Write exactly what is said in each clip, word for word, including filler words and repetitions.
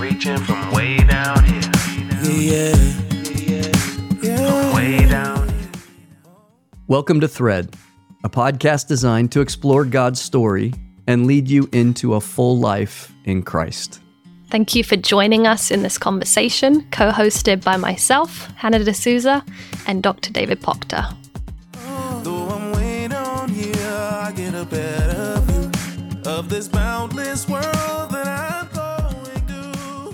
Reaching from way down here. Yeah, yeah, yeah. From way down here. Welcome to Thread, a podcast designed to explore God's story and lead you into a full life in Christ. Thank you for joining us in this conversation, co-hosted by myself, Hannah D'Souza, and Doctor David Proctor. Though I'm way down here, I get a better view of this boundless world that I'm going to.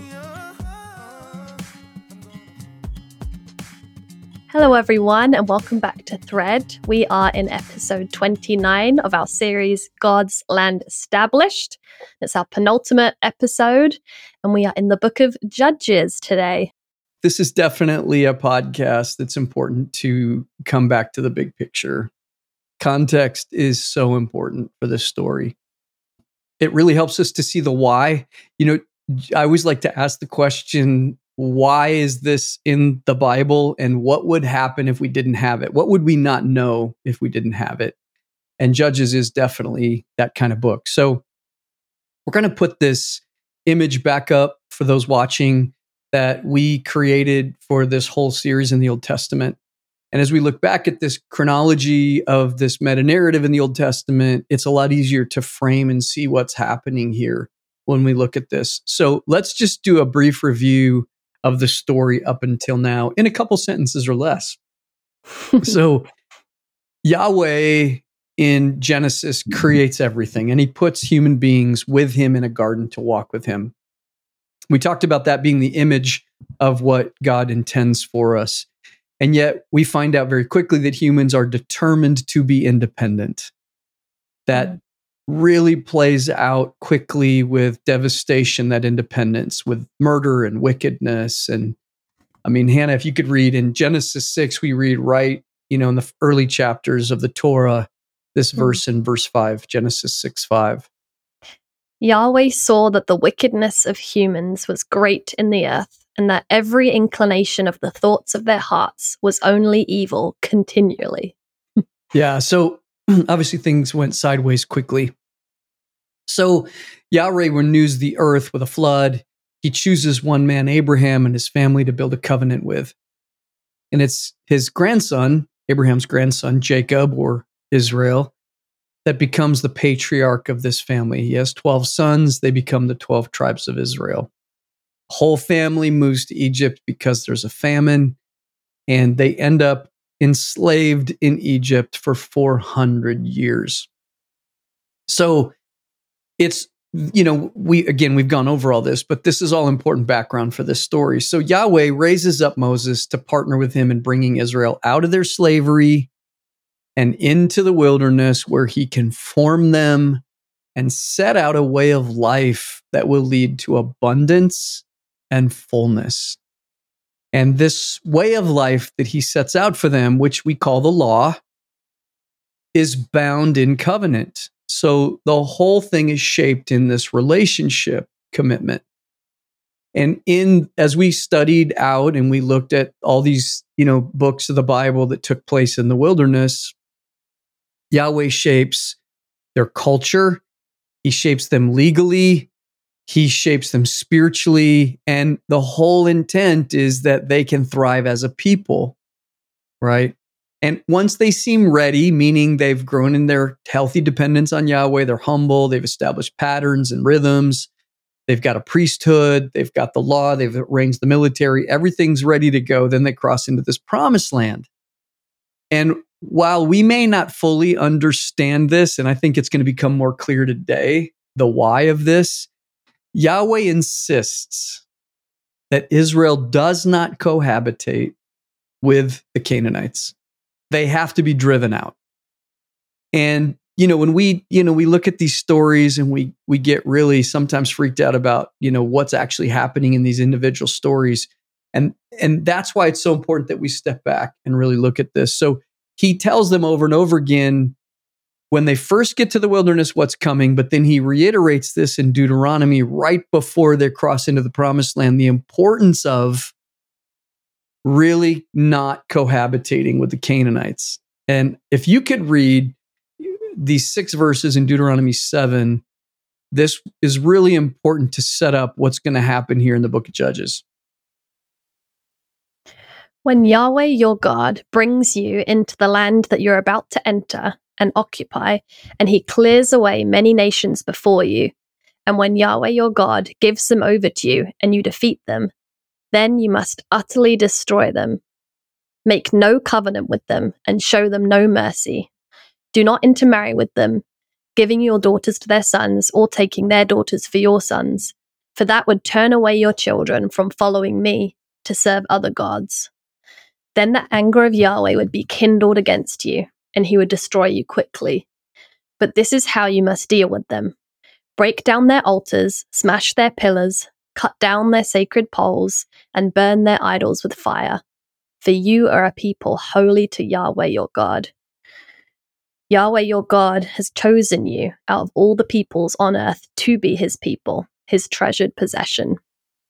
Hello everyone, and welcome back to Thread. We are in episode twenty-nine of our series, God's Land Established. It's our penultimate episode, and we are in the book of Judges today. This is definitely a podcast that's important to come back to the big picture. Context is so important for this story. It really helps us to see the why. You know, I always like to ask the question, why is this in the Bible, and what would happen if we didn't have it? What would we not know if we didn't have it? And Judges is definitely that kind of book. So we're going to put this image back up for those watching that we created for this whole series in the Old Testament. And as we look back at this chronology of this meta-narrative in the Old Testament, it's a lot easier to frame and see what's happening here when we look at this. So let's just do a brief review of the story up until now in a couple sentences or less. So Yahweh in Genesis creates everything, and he puts human beings with him in a garden to walk with him. We talked about that being the image of what God intends for us. And yet we find out very quickly that humans are determined to be independent. That really plays out quickly with devastation, that independence, with murder and wickedness. And I mean, Hannah, if you could read in Genesis six, we read right, you know, in the early chapters of the Torah, this verse in verse five, Genesis six five. Yahweh saw that the wickedness of humans was great in the earth, and that every inclination of the thoughts of their hearts was only evil continually. Yeah, so obviously things went sideways quickly. So Yahweh renews the earth with a flood. He chooses one man, Abraham, and his family to build a covenant with. And it's his grandson, Abraham's grandson, Jacob, or Israel, that becomes the patriarch of this family. He has twelve sons. They become the twelve tribes of Israel. The whole family moves to Egypt because there's a famine, and they end up enslaved in Egypt for four hundred years. So it's, you know, we, again, we've gone over all this, but this is all important background for this story. So Yahweh raises up Moses to partner with him in bringing Israel out of their slavery and into the wilderness, where he can form them and set out a way of life that will lead to abundance and fullness. And this way of life that he sets out for them, which we call the law, is bound in covenant. So the whole thing is shaped in this relationship commitment. And in, as we studied out and we looked at all these, you know, books of the Bible that took place in the wilderness, Yahweh shapes their culture. He shapes them legally. He shapes them spiritually. And the whole intent is that they can thrive as a people, right? And once they seem ready, meaning they've grown in their healthy dependence on Yahweh, they're humble, they've established patterns and rhythms, they've got a priesthood, they've got the law, they've arranged the military, everything's ready to go, then they cross into this promised land. And while we may not fully understand this, and I think it's going to become more clear today, the why of this, Yahweh insists that Israel does not cohabitate with the Canaanites. They have to be driven out. And, you know, when we, you know, we look at these stories and we we get really sometimes freaked out about, you know, what's actually happening in these individual stories. And, and that's why it's so important that we step back and really look at this. So he tells them over and over again, when they first get to the wilderness, what's coming, but then he reiterates this in Deuteronomy right before they cross into the promised land, the importance of really not cohabitating with the Canaanites. And if you could read these six verses in Deuteronomy seven, this is really important to set up what's going to happen here in the book of Judges. When Yahweh your God brings you into the land that you're about to enter and occupy, and he clears away many nations before you, and when Yahweh your God gives them over to you and you defeat them, then you must utterly destroy them. Make no covenant with them and show them no mercy. Do not intermarry with them, giving your daughters to their sons or taking their daughters for your sons, for that would turn away your children from following me to serve other gods. Then the anger of Yahweh would be kindled against you, and he would destroy you quickly. But this is how you must deal with them. Break down their altars, smash their pillars, cut down their sacred poles, and burn their idols with fire. For you are a people holy to Yahweh your God. Yahweh your God has chosen you out of all the peoples on earth to be his people, his treasured possession.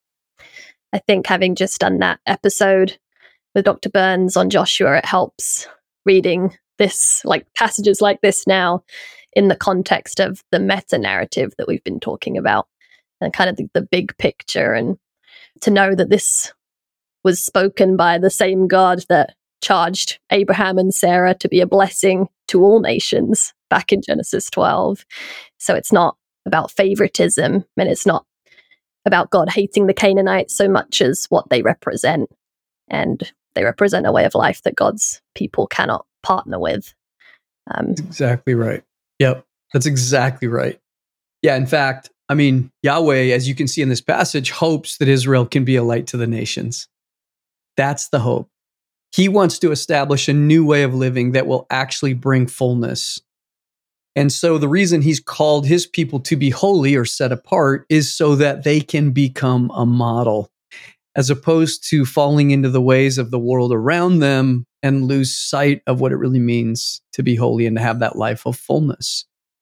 I think having just done that episode with Doctor Burns on Joshua, it helps reading this, like passages like this now, in the context of the meta-narrative that we've been talking about, and kind of the, the big picture, and to know that this was spoken by the same God that charged Abraham and Sarah to be a blessing to all nations back in Genesis twelve. So it's not about favoritism, and it's not about God hating the Canaanites so much as what they represent. And they represent a way of life that God's people cannot partner with. Um, That's exactly right. Yep, that's exactly right. Yeah, in fact, I mean, Yahweh, as you can see in this passage, hopes that Israel can be a light to the nations. That's the hope. He wants to establish a new way of living that will actually bring fullness. And so the reason he's called his people to be holy or set apart is so that they can become a model, as opposed to falling into the ways of the world around them and lose sight of what it really means to be holy and to have that life of fullness.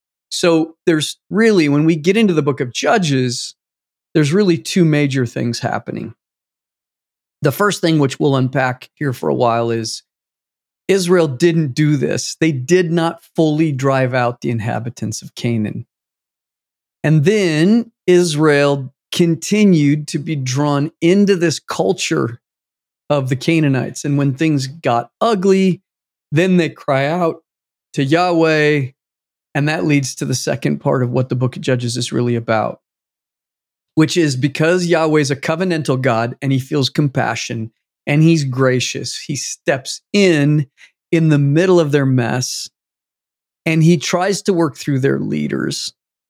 So there's really, when we get into the book of Judges, there's really two major things happening. The first thing, which we'll unpack here for a while, is Israel didn't do this. They did not fully drive out the inhabitants of Canaan. And then Israel continued to be drawn into this culture of the Canaanites. And when things got ugly, then they cry out to Yahweh. And that leads to the second part of what the book of Judges is really about, which is because Yahweh is a covenantal God and he feels compassion and he's gracious. He steps in in the middle of their mess and he tries to work through their leaders.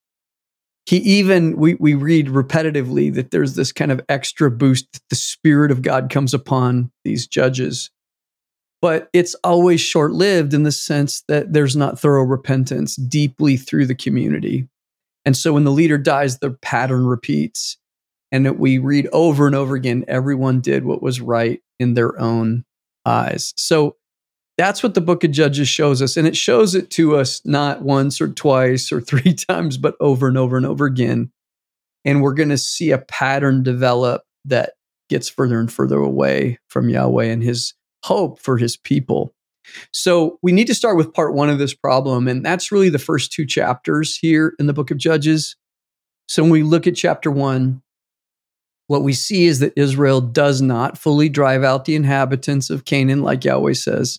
He even, we, we read repetitively that there's this kind of extra boost that the Spirit of God comes upon these judges. But it's always short-lived in the sense that there's not thorough repentance deeply through the community. And so when the leader dies, the pattern repeats. And that we read over and over again, everyone did what was right in their own eyes. So that's what the book of Judges shows us. And it shows it to us not once or twice or three times, but over and over and over again. And we're going to see a pattern develop that gets further and further away from Yahweh and his hope for his people. So we need to start with part one of this problem. And that's really the first two chapters here in the book of Judges. So when we look at chapter one, what we see is that Israel does not fully drive out the inhabitants of Canaan, like Yahweh says.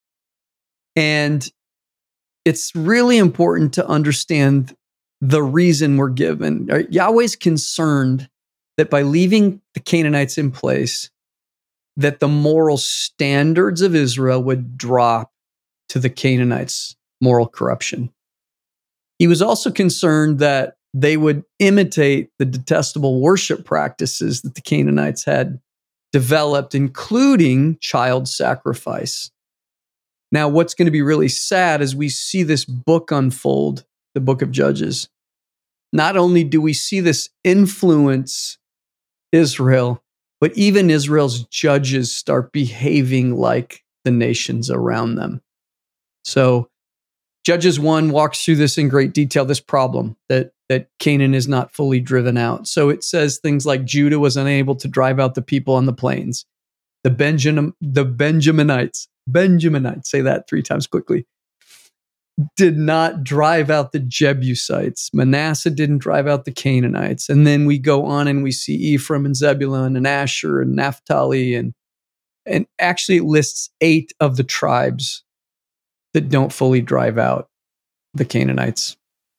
And it's really important to understand the reason we're given. Yahweh's concerned that by leaving the Canaanites in place, that the moral standards of Israel would drop to the Canaanites' moral corruption. He was also concerned that they would imitate the detestable worship practices that the Canaanites had developed, including child sacrifice. Now, what's going to be really sad as we see this book unfold, the book of Judges, not only do we see this influence Israel, but even Israel's judges start behaving like the nations around them. So Judges one walks through this in great detail, this problem that, that Canaan is not fully driven out. So it says things like Judah was unable to drive out the people on the plains. The Benjamin, the Benjaminites, Benjaminites, say that three times quickly. did not drive out the Jebusites. Manasseh didn't drive out the Canaanites. And then we go on and we see Ephraim and Zebulun and Asher and Naphtali. And, and actually it lists eight of the tribes that don't fully drive out the Canaanites.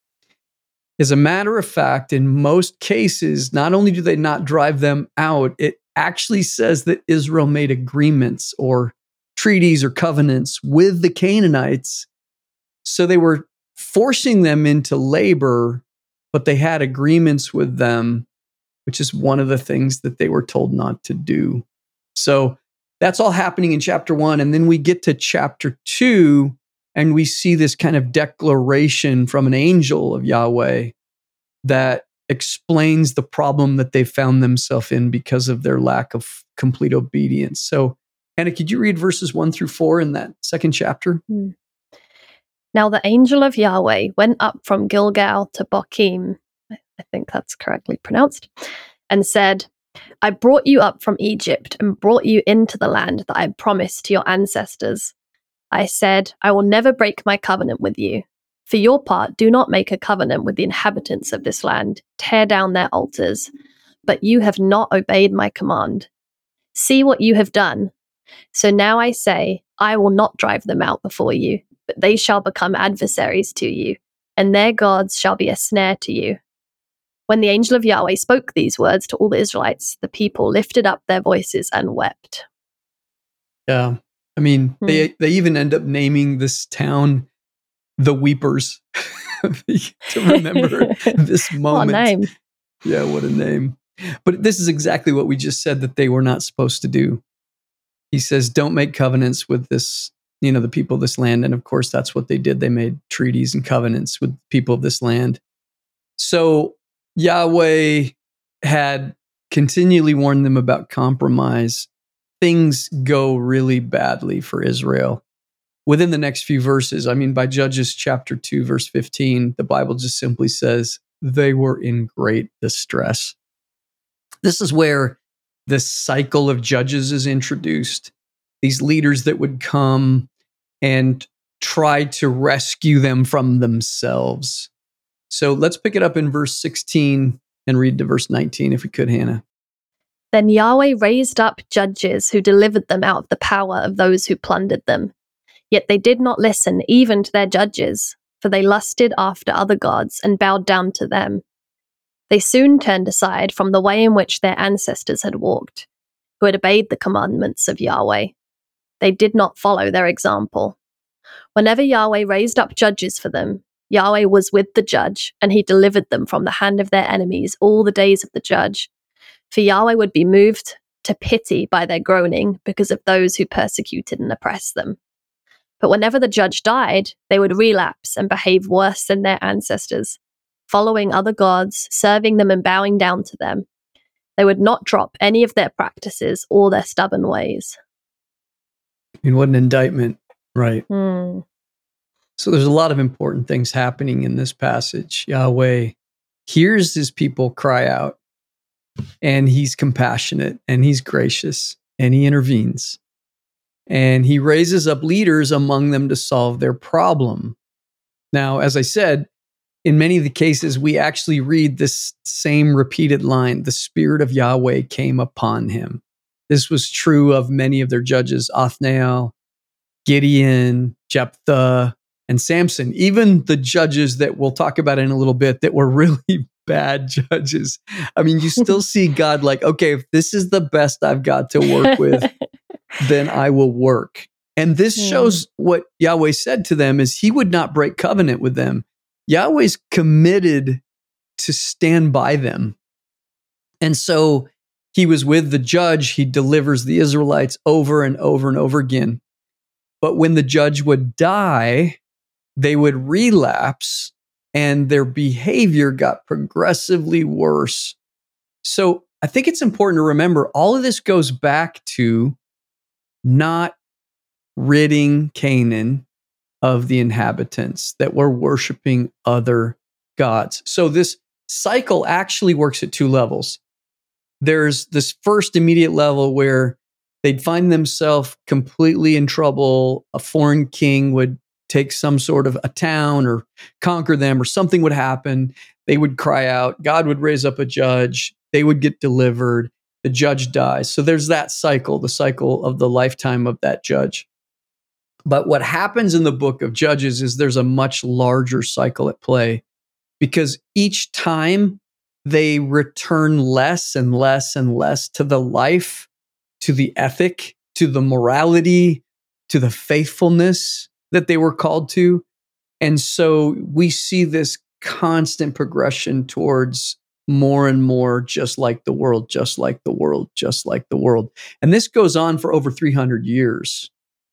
As a matter of fact, in most cases, not only do they not drive them out, it actually says that Israel made agreements or treaties or covenants with the Canaanites. So they were forcing them into labor, but they had agreements with them, which is one of the things that they were told not to do. So that's all happening in chapter one. And then we get to chapter two, and we see this kind of declaration from an angel of Yahweh that explains the problem that they found themselves in because of their lack of complete obedience. So, Hannah, could you read verses one through four in that second chapter? Hmm. Now the angel of Yahweh went up from Gilgal to Bochim, I think that's correctly pronounced, and said, I brought you up from Egypt and brought you into the land that I promised to your ancestors. I said, I will never break my covenant with you. For your part, do not make a covenant with the inhabitants of this land, tear down their altars. But you have not obeyed my command. See what you have done. So now I say, I will not drive them out before you, but they shall become adversaries to you, and their gods shall be a snare to you. When the angel of Yahweh spoke these words to all the Israelites, the people lifted up their voices and wept. Yeah. I mean, Hmm. they they even end up naming this town the Weepers to remember this moment. What a name. Yeah, what a name. But this is exactly what we just said that they were not supposed to do. He says, don't make covenants with this, you know, the people of this land. And of course, that's what they did. They made treaties and covenants with people of this land. So Yahweh had continually warned them about compromise. Things go really badly for Israel. Within the next few verses, I mean, by Judges chapter two, verse fifteen, the Bible just simply says they were in great distress. This is where the cycle of judges is introduced. These leaders that would come and try to rescue them from themselves. So let's pick it up in verse sixteen and read to verse nineteen, if we could, Hannah. Then Yahweh raised up judges who delivered them out of the power of those who plundered them. Yet they did not listen even to their judges, for they lusted after other gods and bowed down to them. They soon turned aside from the way in which their ancestors had walked, who had obeyed the commandments of Yahweh. They did not follow their example. Whenever Yahweh raised up judges for them, Yahweh was with the judge, and he delivered them from the hand of their enemies all the days of the judge. For Yahweh would be moved to pity by their groaning because of those who persecuted and oppressed them. But whenever the judge died, they would relapse and behave worse than their ancestors, following other gods, serving them and bowing down to them. They would not drop any of their practices or their stubborn ways. I mean, what an indictment, right? Hmm. So there's a lot of important things happening in this passage. Yahweh hears his people cry out, and he's compassionate, and he's gracious, and he intervenes. And he raises up leaders among them to solve their problem. Now, as I said, in many of the cases, we actually read this same repeated line, the Spirit of Yahweh came upon him. This was true of many of their judges, Othniel, Gideon, Jephthah, and Samson. Even the judges that we'll talk about in a little bit that were really bad judges. I mean, you still see God like, okay, if this is the best I've got to work with, then I will work. And this Hmm. shows what Yahweh said to them is he would not break covenant with them. Yahweh's committed to stand by them. And so he was with the judge. He delivers the Israelites over and over and over again. But when the judge would die, they would relapse and their behavior got progressively worse. So I think it's important to remember all of this goes back to not ridding Canaan of the inhabitants that were worshiping other gods. So this cycle actually works at two levels. There's this first immediate level where they'd find themselves completely in trouble. A foreign king would take some sort of a town or conquer them, or something would happen. They would cry out. God would raise up a judge. They would get delivered. The judge dies. So there's that cycle, the cycle of the lifetime of that judge. But what happens in the book of Judges is there's a much larger cycle at play, because each time they return less and less and less to the life, to the ethic, to the morality, to the faithfulness that they were called to. And so we see this constant progression towards more and more just like the world, just like the world, just like the world. And this goes on for over three hundred years.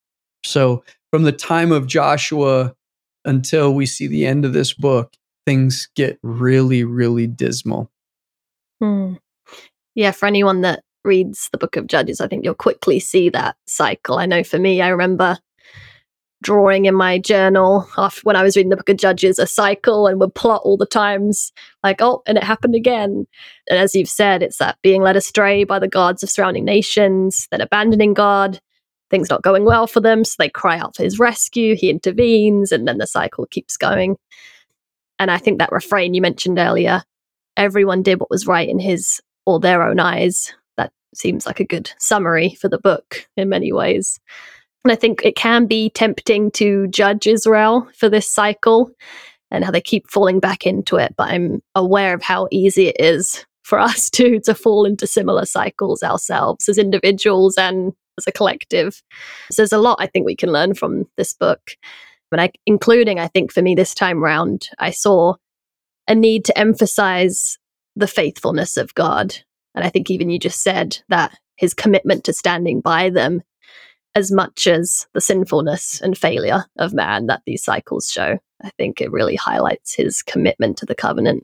So from the time of Joshua until we see the end of this book, things get really, really dismal. Hmm. Yeah, for anyone that reads the book of Judges, I think you'll quickly see that cycle. I know for me, I remember drawing in my journal after, when I was reading the book of Judges, a cycle, and would plot all the times like, oh, and it happened again. And as you've said, it's that being led astray by the gods of surrounding nations, then abandoning God, things not going well for them, so they cry out for his rescue, he intervenes, and then the cycle keeps going. And I think that refrain you mentioned earlier, everyone did what was right in his or their own eyes, that seems like a good summary for the book in many ways. And I think it can be tempting to judge Israel for this cycle and how they keep falling back into it. But I'm aware of how easy it is for us to, to fall into similar cycles ourselves as individuals and as a collective. So there's a lot I think we can learn from this book. And I, including, I think for me this time round, I saw a need to emphasize the faithfulness of God. And I think even you just said that his commitment to standing by them, as much as the sinfulness and failure of man that these cycles show. I think it really highlights his commitment to the covenant.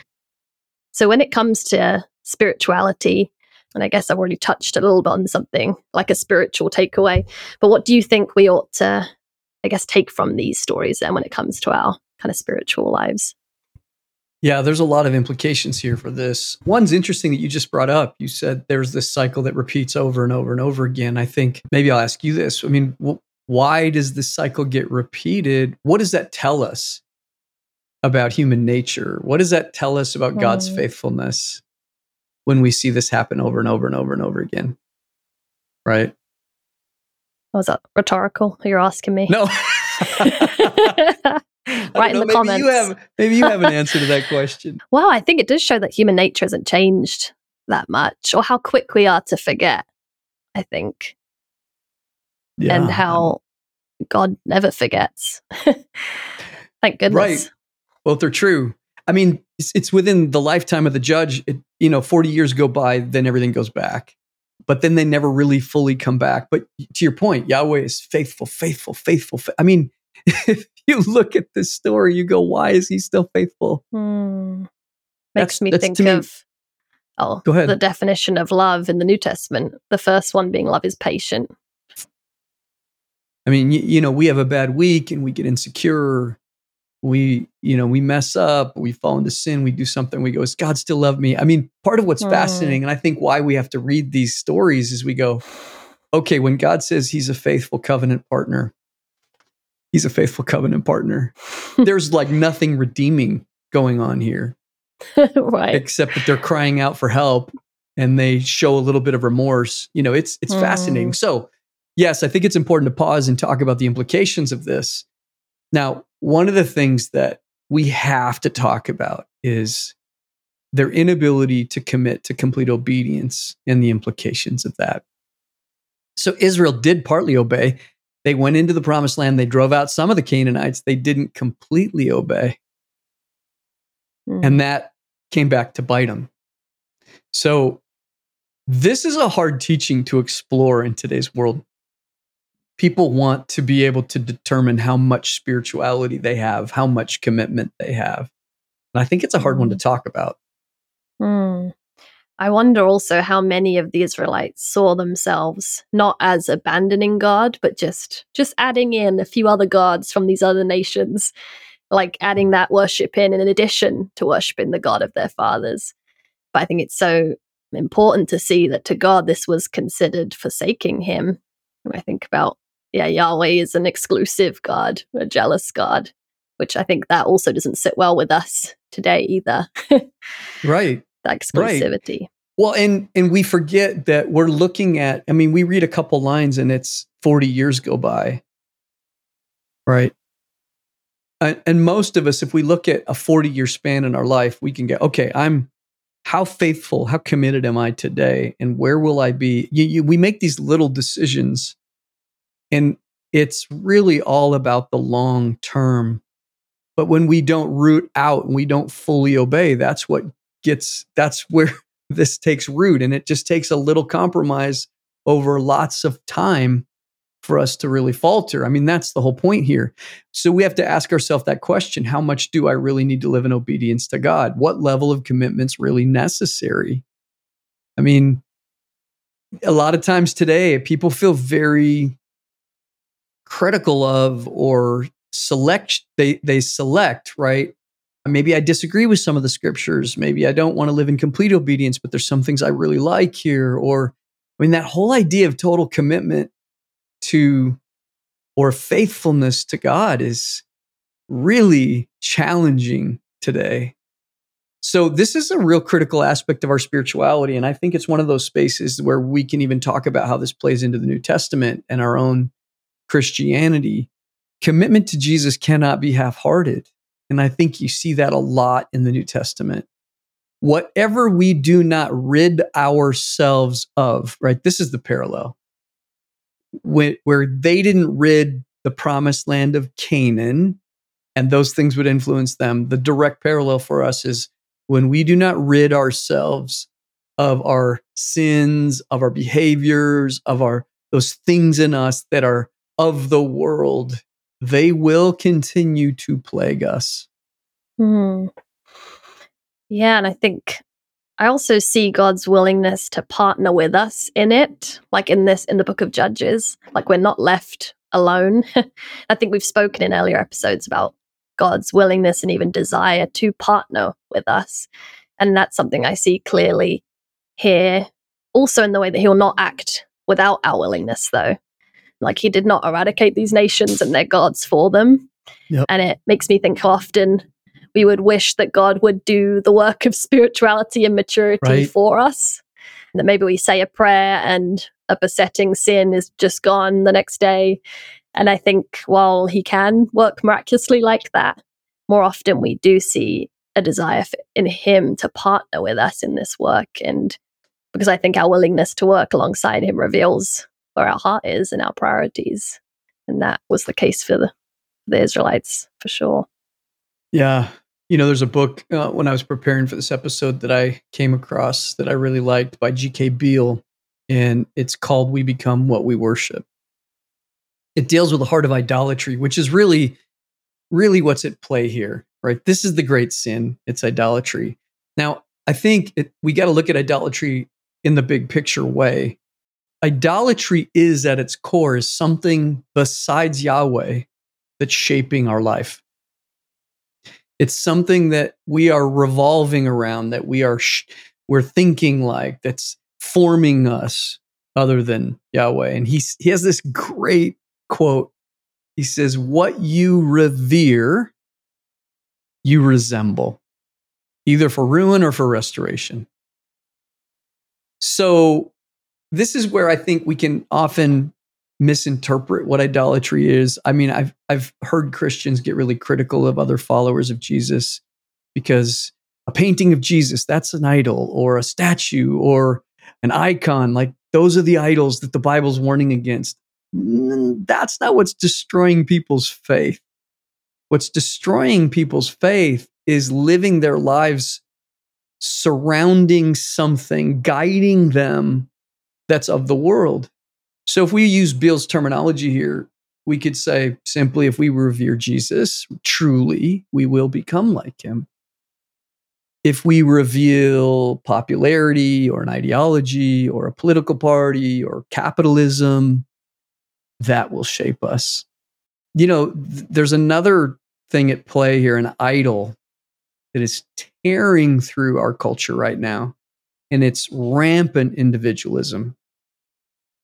So when it comes to spirituality, and I guess I've already touched a little bit on something like a spiritual takeaway, but what do you think we ought to, I guess, take from these stories then when it comes to our kind of spiritual lives? Yeah, there's a lot of implications here for this. One's interesting that you just brought up. You said there's this cycle that repeats over and over and over again. I think maybe I'll ask you this. I mean, wh- why does this cycle get repeated? What does that tell us about human nature? What does that tell us about mm. God's faithfulness when we see this happen over and over and over and over again? Right? Was that rhetorical? You're asking me? No. Right in the maybe comments. You have, maybe you have an answer to that question. Well, I think it does show that human nature hasn't changed that much, or how quick we are to forget, I think. Yeah. And how God never forgets. Thank goodness. Right. Both are true. I mean, it's, it's within the lifetime of the judge. It, you know, forty years go by, then everything goes back. But then they never really fully come back. But to your point, Yahweh is faithful, faithful, faithful. Fa- I mean, if you look at this story, you go, why is he still faithful? Hmm. That's- Makes me that's think to me- of oh, Go ahead. the definition of love in the New Testament. The first one being love is patient. I mean, you, you know, we have a bad week and we get insecure. We, you know, we mess up, we fall into sin, we do something, we go, does God still love me? I mean, part of what's Mm. fascinating, and I think why we have to read these stories is we go, okay, when God says he's a faithful covenant partner, he's a faithful covenant partner. There's like nothing redeeming going on here, Right. except that they're crying out for help and they show a little bit of remorse. You know, it's it's Mm. fascinating. So, yes, I think it's important to pause and talk about the implications of this. Now, one of the things that we have to talk about is their inability to commit to complete obedience and the implications of that. So Israel did partly obey. They went into the promised land. They drove out some of the Canaanites. They didn't completely obey. Mm. And that came back to bite them. So this is a hard teaching to explore in today's world. People want to be able to determine how much spirituality they have, how much commitment they have. And I think it's a hard one to talk about. Mm. I wonder also how many of the Israelites saw themselves not as abandoning God, but just just adding in a few other gods from these other nations, like adding that worship in in addition to worshiping the God of their fathers. But I think it's so important to see that to God this was considered forsaking him. When I think about yeah, Yahweh is an exclusive God, a jealous God, which I think that also doesn't sit well with us today either. Right. That exclusivity. Right. Well, and and we forget that we're looking at, I mean, we read a couple lines and it's forty years go by. Right. And, and most of us, if we look at a forty year span in our life, we can get, okay, I'm, how faithful, how committed am I today? And where will I be? You, you, we make these little decisions, and it's really all about the long term. But when we don't root out and we don't fully obey, that's what gets, that's where this takes root. And it just takes a little compromise over lots of time for us to really falter. I mean, that's the whole point here. So we have to ask ourselves that question: how much do I really need to live in obedience to God? What level of commitment's really necessary? I mean, a lot of times today, people feel very critical of or select, they, they select, right? Maybe I disagree with some of the scriptures. Maybe I don't want to live in complete obedience, but there's some things I really like here. Or, I mean, that whole idea of total commitment to or faithfulness to God is really challenging today. So this is a real critical aspect of our spirituality. And I think it's one of those spaces where we can even talk about how this plays into the New Testament and our own Christianity. Commitment to Jesus cannot be half-hearted. And I think you see that a lot in the New Testament. Whatever we do not rid ourselves of, right? This is the parallel. When, where they didn't rid the promised land of Canaan, and those things would influence them. The direct parallel for us is when we do not rid ourselves of our sins, of our behaviors, of our those things in us that are of the world, they will continue to plague us. Hmm. Yeah, and I think I also see God's willingness to partner with us in it, like in this, in the book of Judges, like we're not left alone. I think we've spoken in earlier episodes about God's willingness and even desire to partner with us. And that's something I see clearly here, also in the way that he will not act without our willingness, though. Like he did not eradicate these nations and their gods for them. Yep. And it makes me think how often we would wish that God would do the work of spirituality and maturity right. for us. That maybe we say a prayer and a besetting sin is just gone the next day. And I think while he can work miraculously like that, more often we do see a desire for, in him to partner with us in this work. And because I think our willingness to work alongside him reveals where our heart is and our priorities. And that was the case for the, the Israelites, for sure. Yeah. You know, there's a book uh, when I was preparing for this episode that I came across that I really liked by G K Beale, and it's called We Become What We Worship. It deals with the heart of idolatry, which is really, really what's at play here, right? This is the great sin. It's idolatry. Now, I think it, we got to look at idolatry in the big picture way. Idolatry is at its core is something besides Yahweh that's shaping our life. It's something that we are revolving around, that we are sh- we're thinking like, that's forming us other than Yahweh. And he's, he has this great quote. He says, "What you revere, you resemble, either for ruin or for restoration." So this is where I think we can often misinterpret what idolatry is. I mean, I've I've heard Christians get really critical of other followers of Jesus because a painting of Jesus, that's an idol, or a statue or an icon. Like those are the idols that the Bible's warning against. That's not what's destroying people's faith. What's destroying people's faith is living their lives surrounding something, guiding them that's of the world. So if we use Beale's terminology here, we could say simply, if we revere Jesus, truly, we will become like him. If we reveal popularity or an ideology or a political party or capitalism, that will shape us. You know, th- there's another thing at play here, an idol that is tearing through our culture right now, and it's rampant individualism.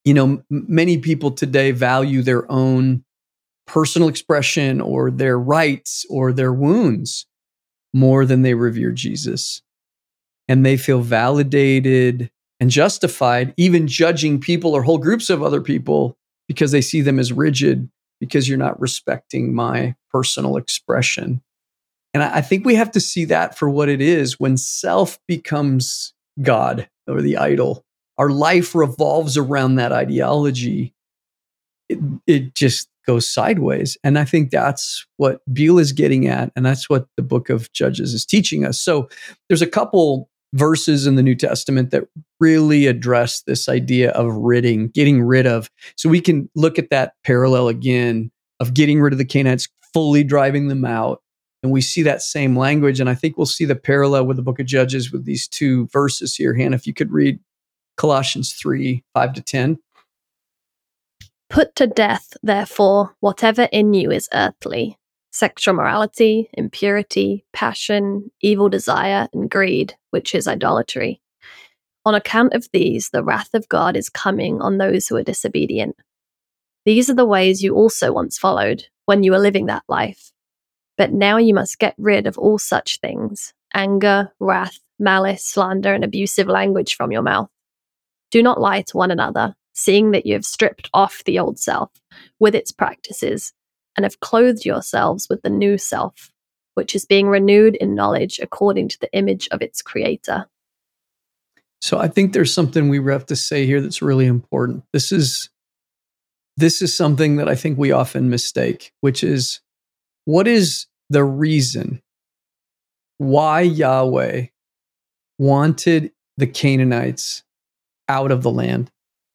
you know, m- many people today value their own personal expression or their rights or their wounds more than they revere Jesus. And they feel validated and justified, even judging people or whole groups of other people because they see them as rigid because you're not respecting my personal expression. And I, I think we have to see that for what it is when self becomes God or the idol. Our life revolves around that ideology. It, it just goes sideways. And I think that's what Beale is getting at. And that's what the book of Judges is teaching us. So there's a couple verses in the New Testament that really address this idea of ridding, getting rid of. So we can look at that parallel again of getting rid of the Canaanites, fully driving them out. And we see that same language. And I think we'll see the parallel with the book of Judges with these two verses here. Hannah, if you could read Colossians three, five to ten. Put to death, therefore, whatever in you is earthly: sexual morality, impurity, passion, evil desire, and greed, which is idolatry. On account of these, the wrath of God is coming on those who are disobedient. These are the ways you also once followed when you were living that life. But now you must get rid of all such things: anger, wrath, malice, slander, and abusive language from your mouth. Do not lie to one another, seeing that you have stripped off the old self with its practices and have clothed yourselves with the new self, which is being renewed in knowledge according to the image of its creator. So I think there's something we have to say here that's really important. This is this is something that I think we often mistake, which is, what is the reason why Yahweh wanted the Canaanites out of the land?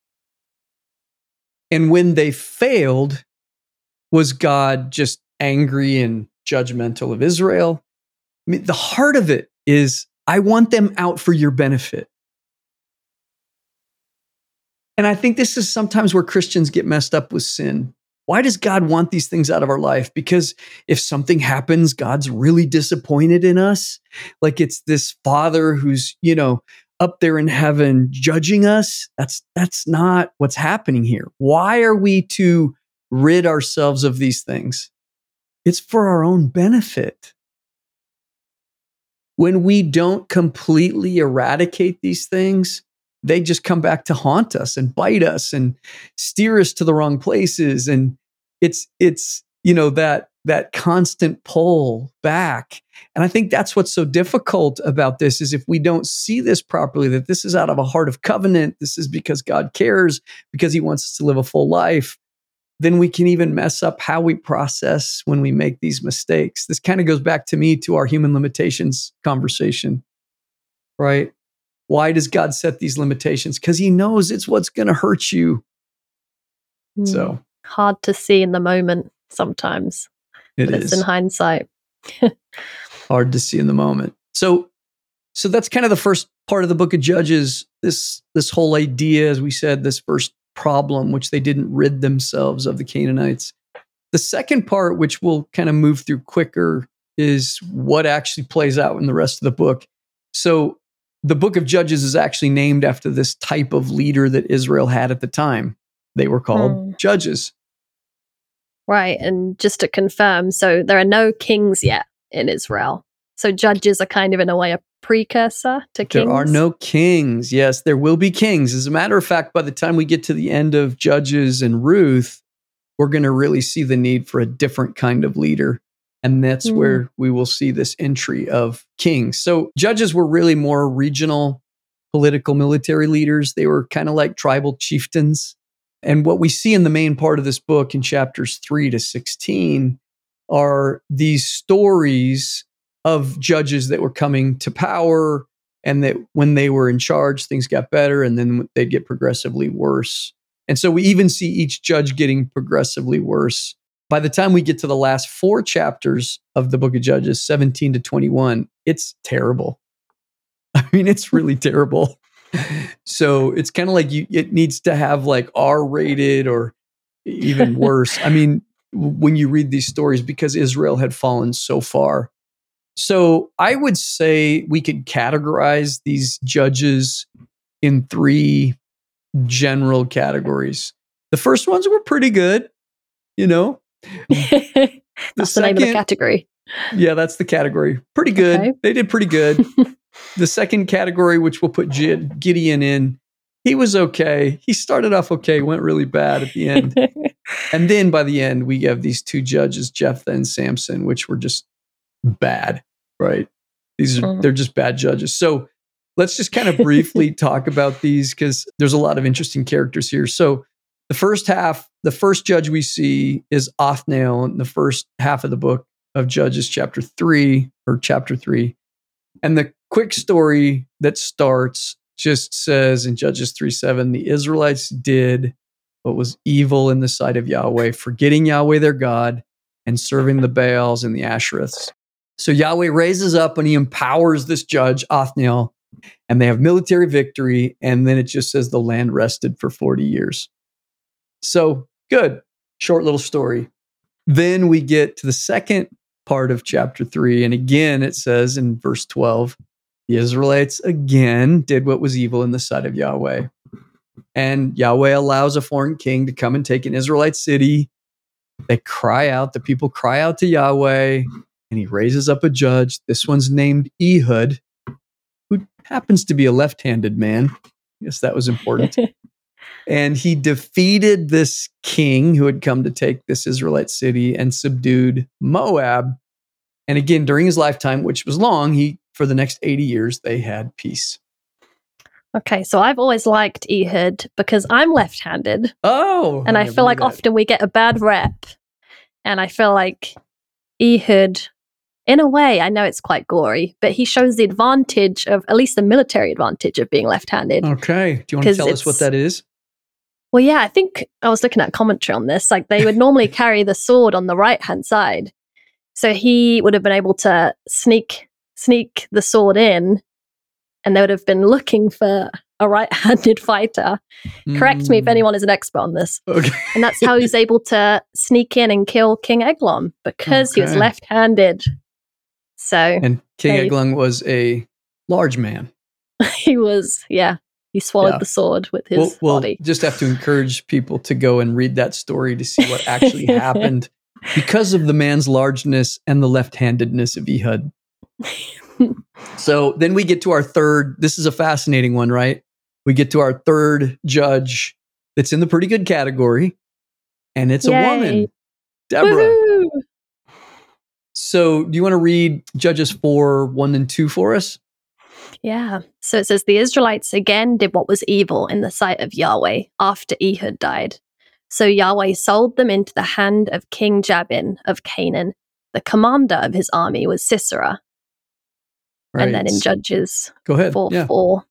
And when they failed, was God just angry and judgmental of Israel? I mean, the heart of it is, I want them out for your benefit. And I think this is sometimes where Christians get messed up with sin. Why does God want these things out of our life? Because if something happens, God's really disappointed in us. Like it's this father who's, you know, up there in heaven judging us. That's that's not what's happening here. Why are we to rid ourselves of these things? It's for our own benefit. When we don't completely eradicate these things, they just come back to haunt us and bite us and steer us to the wrong places. And it's it's you know that that constant pull back. And I think that's what's so difficult about this, is if we don't see this properly, that this is out of a heart of covenant, this is because God cares, because he wants us to live a full life, then we can even mess up how we process when we make these mistakes. This kind of goes back to me to our human limitations conversation, right? Why does God set these limitations? Because he knows it's what's going to hurt you. Mm, so hard to see in the moment sometimes. It but is. It's in hindsight. Hard to see in the moment. So, so that's kind of the first part of the book of Judges. This this whole idea, as we said, this first problem, which they didn't rid themselves of the Canaanites. The second part, which we'll kind of move through quicker, is what actually plays out in the rest of the book. So, the book of Judges is actually named after this type of leader that Israel had at the time. They were called Hmm. judges. Right. And just to confirm, so there are no kings yet in Israel. So judges are kind of in a way a precursor to kings. There are no kings. Yes, there will be kings. As a matter of fact, by the time we get to the end of Judges and Ruth, we're going to really see the need for a different kind of leader. And that's Mm. where we will see this entry of kings. So judges were really more regional political military leaders. They were kind of like tribal chieftains. And what we see in the main part of this book in chapters three to sixteen are these stories of judges that were coming to power, and that when they were in charge, things got better, and then they'd get progressively worse. And so we even see each judge getting progressively worse. By the time we get to the last four chapters of the book of Judges, seventeen to twenty-one, it's terrible. I mean, it's really terrible. So it's kind of like you, it needs to have like R rated or even worse. I mean, when you read these stories, because Israel had fallen so far. So I would say we could categorize these judges in three general categories. The first ones were pretty good, you know. That's the, the name of the category. Yeah, that's the category. Pretty good. Okay. They did pretty good. The second category, which we'll put G- Gideon in, he was okay. He started off okay, went really bad at the end. And then by the end, we have these two judges, Jephthah and Samson, which were just bad, right? These are mm. they're just bad judges. So let's just kind of briefly talk about these because there's a lot of interesting characters here. So the first half, the first judge we see is Othniel in the first half of the book of Judges chapter three or chapter three. And the quick story that starts just says in Judges three seven, the Israelites did what was evil in the sight of Yahweh, forgetting Yahweh their God and serving the Baals and the Ashereths. So Yahweh raises up and he empowers this judge, Othniel, and they have military victory. And then it just says the land rested for forty years. So good, short little story. Then we get to the second part of chapter three. And again, it says in verse twelve, the Israelites again did what was evil in the sight of Yahweh. And Yahweh allows a foreign king to come and take an Israelite city. They cry out, the people cry out to Yahweh, and he raises up a judge. This one's named Ehud, who happens to be a left-handed man. I guess that was important. And he defeated this king who had come to take this Israelite city and subdued Moab. And again, during his lifetime, which was long, he for the next eighty years, they had peace. Okay, so I've always liked Ehud because I'm left-handed. Oh. And I, I feel like that. Often we get a bad rep. And I feel like Ehud, in a way, I know it's quite gory, but he shows the advantage of, at least the military advantage of being left-handed. Okay. Do you want to tell us what that is? Well, yeah, I think I was looking at commentary on this. Like they would normally carry the sword on the right-hand side. So he would have been able to sneak sneak the sword in, and they would have been looking for a right-handed fighter. Mm. Correct me if anyone is an expert on this. Okay. And that's how he was able to sneak in and kill King Eglon, because okay. he was left-handed. So, and King they, Eglon was a large man. He was, yeah. He swallowed yeah. the sword with his we'll, we'll body. Just have to encourage people to go and read that story to see what actually happened because of the man's largeness and the left-handedness of Ehud. So then we get to our third. This is a fascinating one, right? We get to our third judge that's in the pretty good category, and it's Yay. a woman, Deborah. Woo-hoo. So do you want to read Judges four, one and two for us? Yeah. So it says, the Israelites again did what was evil in the sight of Yahweh after Ehud died. So Yahweh sold them into the hand of King Jabin of Canaan. The commander of his army was Sisera. Right. And then in Judges Go ahead. four, yeah. four,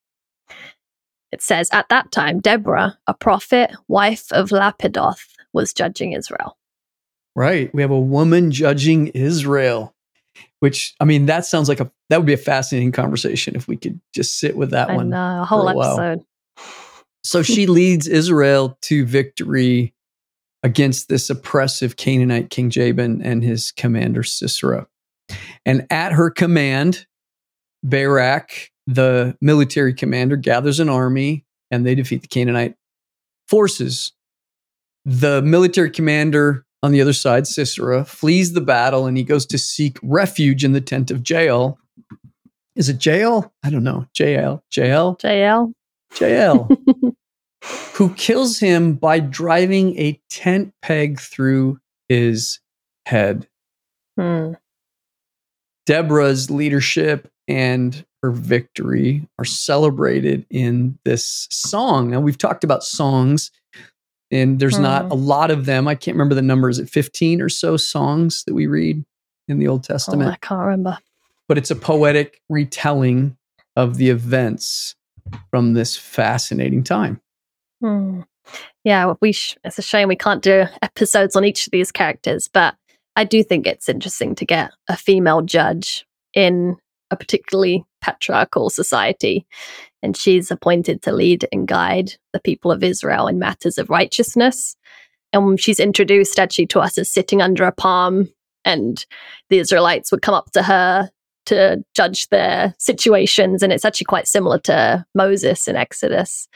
it says, at that time, Deborah, a prophet, wife of Lapidoth, was judging Israel. Right. We have a woman judging Israel. Which, I mean, that sounds like a, that would be a fascinating conversation if we could just sit with that I one. know, a whole a episode. So she leads Israel to victory against this oppressive Canaanite King Jabin and his commander Sisera. And at her command, Barak, the military commander, gathers an army and they defeat the Canaanite forces. The military commander on the other side, Sisera, flees the battle and he goes to seek refuge in the tent of Jael. Is it Jael? I don't know. Jael. Jael? Jael. Jael. Who kills him by driving a tent peg through his head. Hmm. Deborah's leadership and her victory are celebrated in this song. Now, we've talked about songs. And there's hmm. not a lot of them. I can't remember the number. Is it fifteen or so songs that we read in the Old Testament? Oh, I can't remember. But it's a poetic retelling of the events from this fascinating time. Hmm. Yeah, we sh- it's a shame we can't do episodes on each of these characters, but I do think it's interesting to get a female judge in a particularly patriarchal society. And she's appointed to lead and guide the people of Israel in matters of righteousness. And she's introduced actually to us as sitting under a palm, and the Israelites would come up to her to judge their situations. And it's actually quite similar to Moses in Exodus.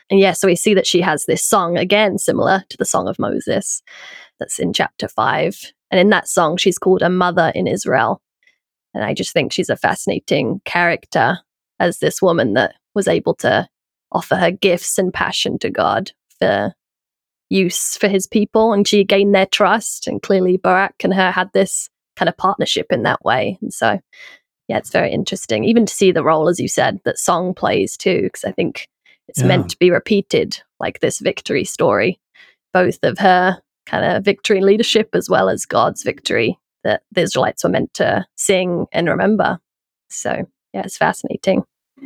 And yeah, so we see that she has this song, again, similar to the Song of Moses, that's in chapter five. And in that song, she's called a mother in Israel. And I just think she's a fascinating character as this woman that was able to offer her gifts and passion to God for use for his people. And she gained their trust. And clearly Barak and her had this kind of partnership in that way. And so, yeah, it's very interesting, even to see the role, as you said, that song plays too, because I think it's Yeah. meant to be repeated, like this victory story, both of her kind of victory and leadership as well as God's victory that the Israelites were meant to sing and remember. So, yeah, it's fascinating.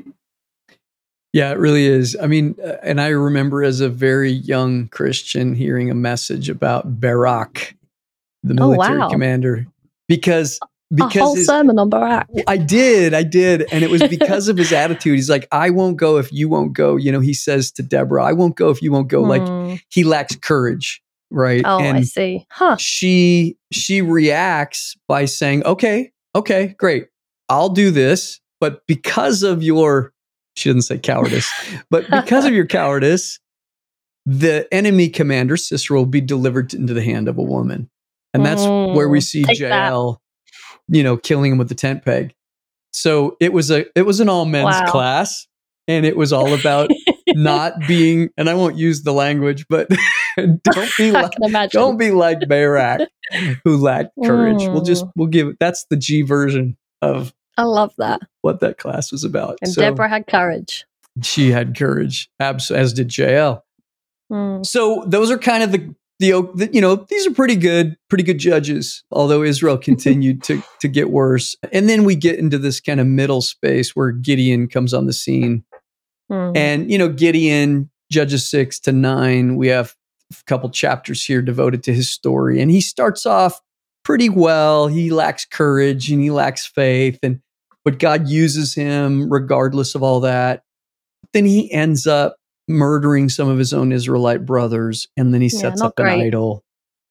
Yeah, it really is. I mean, uh, and I remember as a very young Christian hearing a message about Barak, the Oh, military wow. commander, because A because whole his- sermon on Barak. I did, I did, and it was because of his attitude. He's like, "I won't go if you won't go." You know, he says to Deborah, "I won't go if you won't go." Like Hmm. he lacks courage, right? Oh, and I see. Huh. she she reacts by saying, "Okay, okay, great, I'll do this." But because of your, she didn't say cowardice, but because of your cowardice, the enemy commander Sisera will be delivered into the hand of a woman, and that's Mm, where we see take that. Jael, you know, killing him with the tent peg. So it was a it was an all men's Wow. class, and it was all about not being. And I won't use the language, but don't be I like can imagine. don't be like Barak, who lacked courage. We'll just Mm. we'll give that's the G version of I love that. what that class was about. And So Deborah had courage. she had courage, abs- as did Jael. Mm. So those are kind of the, the the you know these are pretty good pretty good judges. Although Israel continued to to get worse, and then we get into this kind of middle space where Gideon comes on the scene, Mm. and you know Gideon, Judges six to nine. We have a couple chapters here devoted to his story, and he starts off pretty well. He lacks courage and he lacks faith, and but God uses him regardless of all that. Then he ends up murdering some of his own Israelite brothers, and then he Yeah, sets not up an great. idol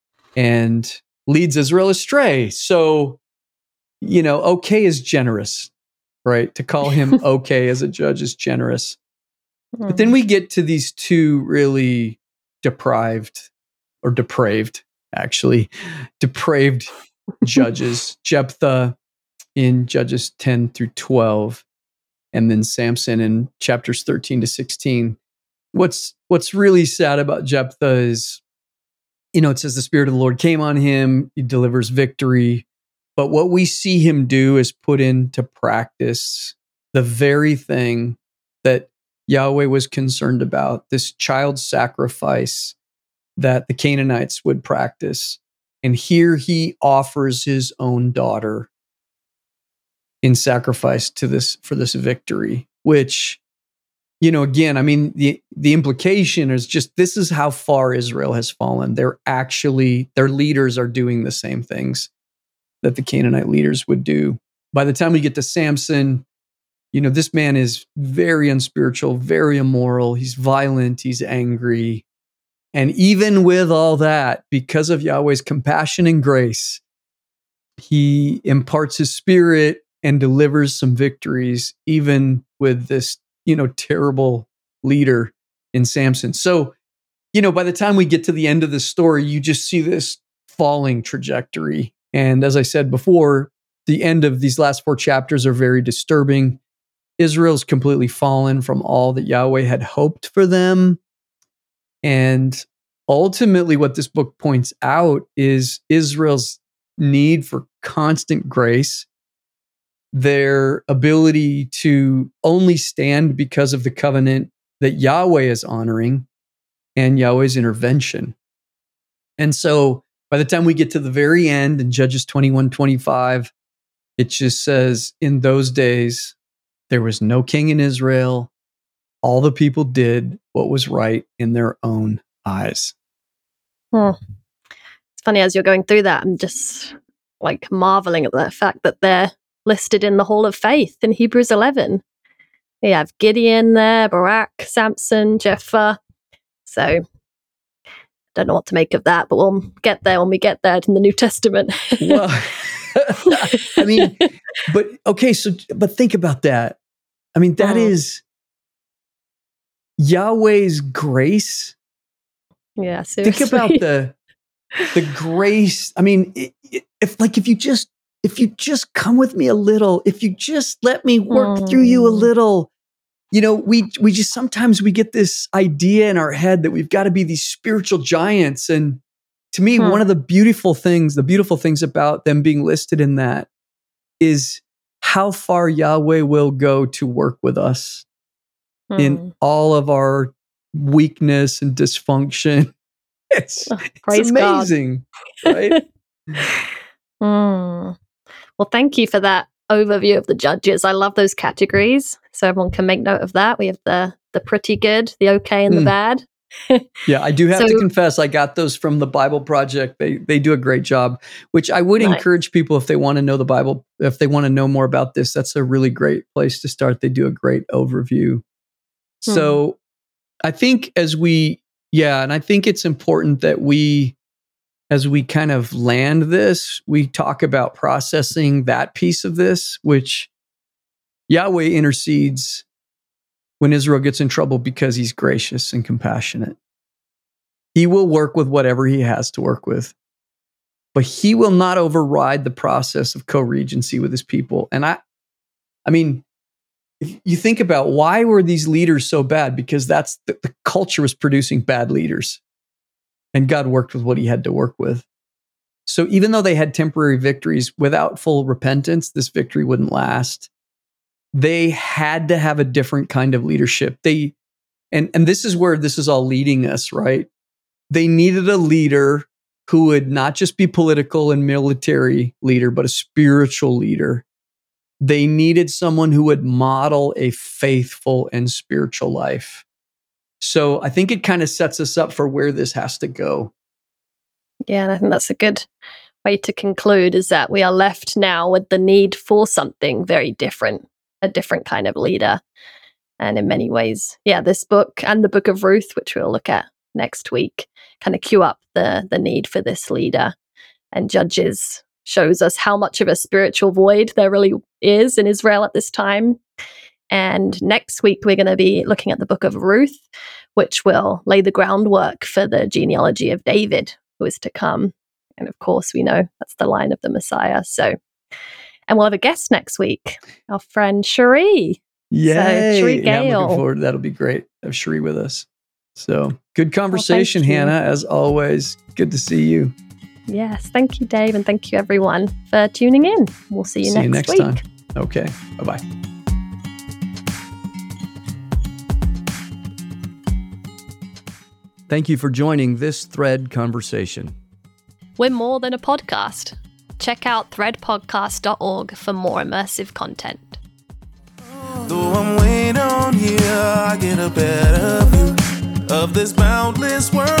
and leads Israel astray. So, you know, okay is generous, right? To call him okay as a judge is generous. But then we get to these two really deprived or depraved, actually, depraved judges, Jephthah in Judges ten through twelve, and then Samson in chapters thirteen to sixteen. What's what's really sad about Jephthah is, you know, it says the Spirit of the Lord came on him, he delivers victory. But what we see him do is put into practice the very thing that Yahweh was concerned about, this child sacrifice that the Canaanites would practice. And here he offers his own daughter in sacrifice to this for this victory, which, you know, again, I mean, the, the implication is just this is how far Israel has fallen. They're actually, their leaders are doing the same things that the Canaanite leaders would do. By the time we get to Samson, you know, this man is very unspiritual, very immoral. He's violent, he's angry. And even with all that, because of Yahweh's compassion and grace, he imparts his spirit and delivers some victories, even with this, you know, terrible leader in Samson. So, you know, by the time we get to the end of the story, you just see this falling trajectory. And as I said before, the end of these last four chapters are very disturbing. Israel's completely fallen from all that Yahweh had hoped for them. And ultimately, what this book points out is Israel's need for constant grace, their ability to only stand because of the covenant that Yahweh is honoring and Yahweh's intervention. And so by the time we get to the very end in Judges twenty-one twenty-five, it just says, in those days, there was no king in Israel. All the people did what was right in their own eyes. Hmm. It's funny, as you're going through that, I'm just like marveling at the fact that they're listed in the Hall of Faith in Hebrews eleven. We have Gideon there, Barak, Samson, Jephthah. So I don't know what to make of that, but we'll get there when we get there in the New Testament. Well, I mean, but okay, so, but think about that. I mean, that Mm. is, Yahweh's grace. Yeah, seriously. Think about the the grace. I mean, it, it, if like if you just if you just come with me a little, if you just let me work mm. through you a little, you know, we we just sometimes we get this idea in our head that we've got to be these spiritual giants. And to me, hmm. one of the beautiful things, the beautiful things about them being listed in that is how far Yahweh will go to work with us hmm. in all of our weakness and dysfunction. It's, oh, it's amazing, right? mm. Well, thank you for that overview of the judges. I love those categories, so everyone can make note of that. We have the the pretty good, the okay, and mm. the bad. Yeah, I do have so, to confess, I got those from the Bible Project. They they do a great job, which I would nice. encourage people if they want to know the Bible, if they want to know more about this, that's a really great place to start. They do a great overview. Hmm. So I think as we, yeah, and I think it's important that we, as we kind of land this, we talk about processing that piece of this, which Yahweh intercedes when Israel gets in trouble because he's gracious and compassionate. He will work with whatever he has to work with, but he will not override the process of co-regency with his people. And I, I mean, if you think about why were these leaders so bad? Because that's the, the culture was producing bad leaders, and God worked with what he had to work with. So even though they had temporary victories, without full repentance, this victory wouldn't last. They had to have a different kind of leadership. They, and, and this is where this is all leading us, right? They needed a leader who would not just be political and military leader, but a spiritual leader. They needed someone who would model a faithful and spiritual life. So I think it kind of sets us up for where this has to go. Yeah, and I think that's a good way to conclude, is that we are left now with the need for something very different. A different kind of leader. And in many ways, yeah, this book and the book of Ruth, which we'll look at next week, kind of cue up the, the need for this leader. And Judges shows us how much of a spiritual void there really is in Israel at this time. And next week, we're going to be looking at the book of Ruth, which will lay the groundwork for the genealogy of David, who is to come. And of course, we know that's the line of the Messiah. So, and we'll have a guest next week, our friend Cherie. Yay. So, Cherie Gale. Yeah, I'm looking forward to that. That'll be great. Have Cherie with us. So good conversation, well, Hannah, as always. Good to see you. Yes. Thank you, Dave. And thank you, everyone, for tuning in. We'll see you see next, you next week. time. Okay. Bye-bye. Thank you for joining this Thread conversation. We're more than a podcast. Check out thread podcast dot org for more immersive content. Though I'm way down here, I get a better view of this boundless world.